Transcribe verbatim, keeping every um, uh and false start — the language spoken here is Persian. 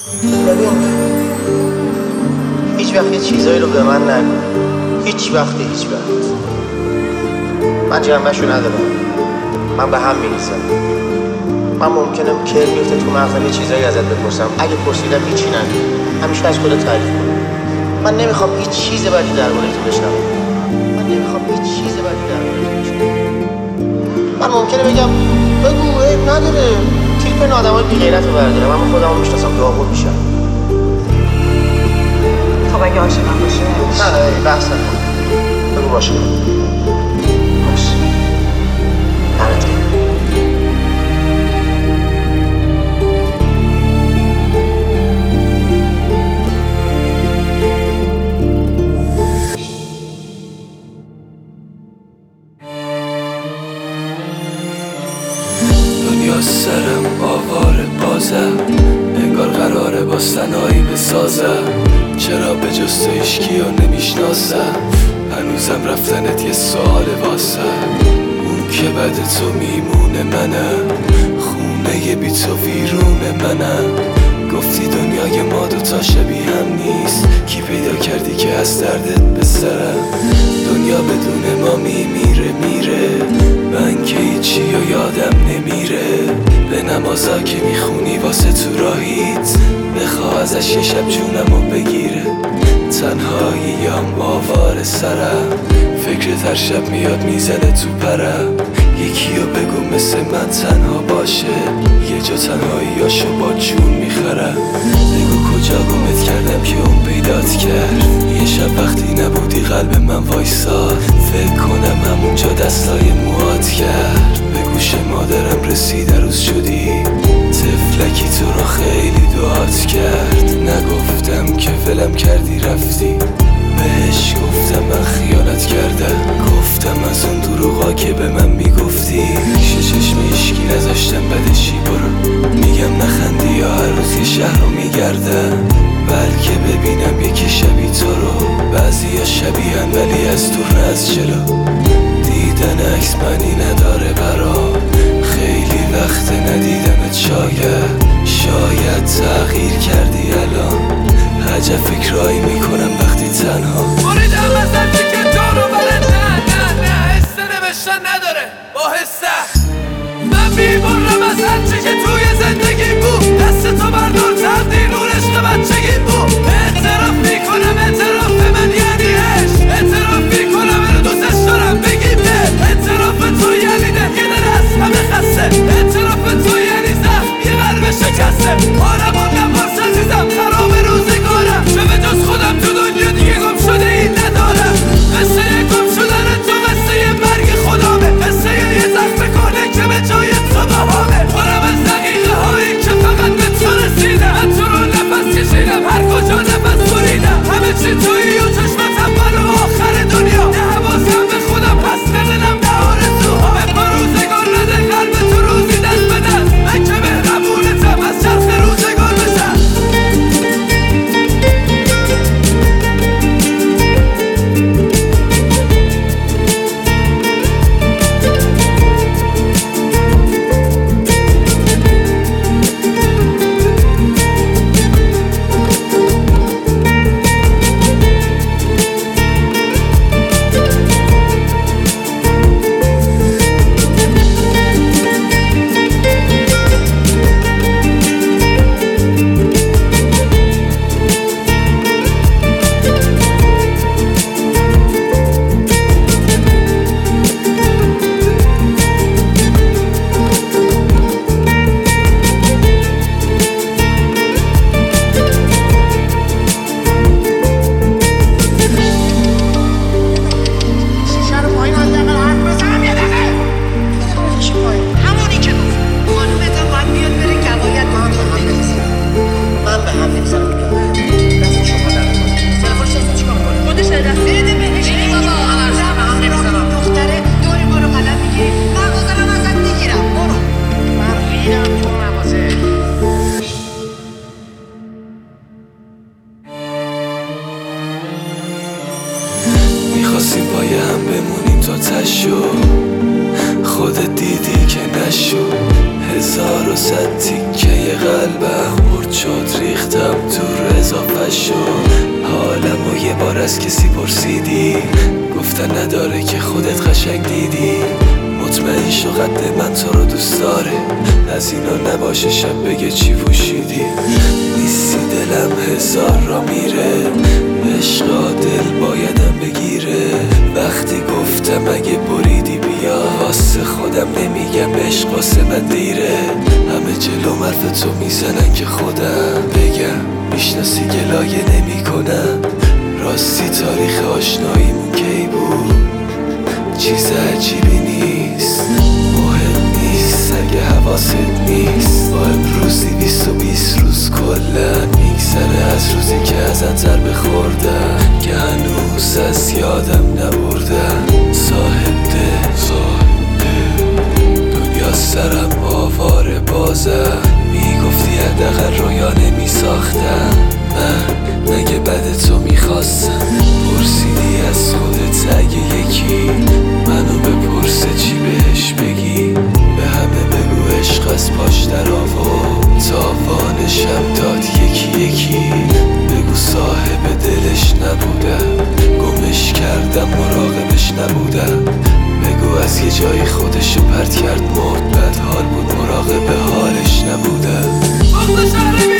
ببین هیچ وقت یه چیزایی رو به من نگو، هیچ وقت هیچ وقت. من جنبه‌شو ندارم، من به هم میریزم. من ممکنه که بیفته تو مغزم یه چیزایی ازت بپرسم، اگه پرسیدم هیچی نگو، همیشه از خودت تعریف کن. من نمیخوام هیچ چیز بدی درباره تو بشنوم. من نمیخوام هیچ چیز بدی درباره تو بشنوم. من ممکنه بگم بگو عیب نداره، تیپ این آدمای بی‌غیرت رو بردارم، اما خودم رو میشناسم، داغون میشم. خب اگه عاشقم باشه نه نه بحث نکن، بگو باشه باشه دمت گرم. دنیا سرم آواره بازم، انگار قراره با سنایی بسازم. چرا به جز تو هیچکی رو نمیشناسم؟ هنوزم رفتنت یه سوال واسم. اون که بعد تو میمونه منم، خونه بی تو ویرون منم. گفتی دنیای ما دوتا شبیه هم نیست، کی پیدا کردی که از دردت بسرم؟ دنیا بدون ما میمیره میره، من که هیچی و یادم نمیره. به نمازا که میخونی واسه تو راهیت، بخوا ازش یه شب جونمو بگیره. تنهاییم آوار سرم، فکرت هر شب میاد میزنه تو پرم. یکیو بگو مثل من تنها باشه، یه جا تنهاییاشو با جون میخرم. بگو کجا گمت کردم که اون پیدات کرد، یه شب وقتی نبودی قلب من وایساد. فکر کنم همونجا دستای موهات کرد، به گوش مادرم رسید روز شدی. طفلکی تو رو خیلی دعات کرد، نگفتم که ولم کردی رفتی. بهش گفتم من خیانت کردم، گفتم از اون دروغا که به من میگفتی. ریشه چشم هیشکی نذاشتم بدشی برو، میگم نخندی یا هر روز یه شهر رو میگردم. بلکه ببینم یکی شبیه تو رو، بعضی ها شبیهن ولی از دور نه از جلو. دیدن عکس معنی نداره برام، خیلی وقت ندیدمت. شاید شاید تغییر کردی الان، عجب فکرایی میکنم وقتی تنها. بریدم از هرچی که تو رو بره، نه نه نه حسه نوشتن نداره با حسه. من بیمارم از هرچی که توی زندگی بود، دست تو بردار تبدیل اون عشق بچگی بود. اعتراف میکنم اعتراف من یعنی عشق، اعتراف میکنم اینو دوستش دارم بگیم نه. اعتراف تو یعنی ده یه دل از همه خسته، اعتراف تو یعنی زخم یه قلب شکسته. آرمون نباش عزیزم خراب روزگارم، چه به جز خودم تو دنیا دیگه گم شده این ندارم. قصه گم شدن تو قصه مرگ خدامه، قصه یه زخم کنه که به جای تو بهامه. پرم از دقیقه هایی که فقط به تو رسیدم، من تو رو نفس کشیدم هر کجا نفس بریدم. همه چی تویی و چشمتم برو آخر دنیا، نه حواسم به خودم پس ندنم نه آرزوها. به پا روزگار نده قلب تو روزی دست به دست، من که مهربونتم از چرخ روزگار بزن. میخواستیم با هم بمونیم تا تشو، خودت دیدی که نشو. هزار و صد تیکه قلبم خورد شد ریختم تو اضافه شد حالم و یه بار از کسی پرسیدی گفتن نداره که خودت قشنگ دیدی مطمئن شو قد من تو رو دوست داره از اینا نباشه شب بگه چی پوشیدی نیستی دلم هزار را میره عشقا دل بایدم بگیره وقتی گفتم اگه بریدی بیا واسه خودم نمیگم عشق واسه من دیره همه جلو حرف تو میزنن که خودم بگم میشناسی گلایه نمی کنم راستی تاریخ آشناییمون کی بود چیز عجیبی نیست مهم نیست اگه حواست نیست با امروزی بیست و بیست روز کلن میگذره از روزی که ازت ضربه خوردم که هنوز از یادم نبردم صاحب ده صاحب ده دنیا سرم آواره بازم میگفتی حداقل رویا نمیساختم من مگه بد تو میخواستم پرسیدی از خودت اگه یکی منو بپرسه چی بهش بگی به همه بگو عشق از پاش در آورد تاوانشم داد یکی یکی بگو صاحب دلش نبودم گمش کردم مراقبش نبودم بگو از یه جایی خودشو پرت کرد مرد بد حال بود مراقب حالش نبودم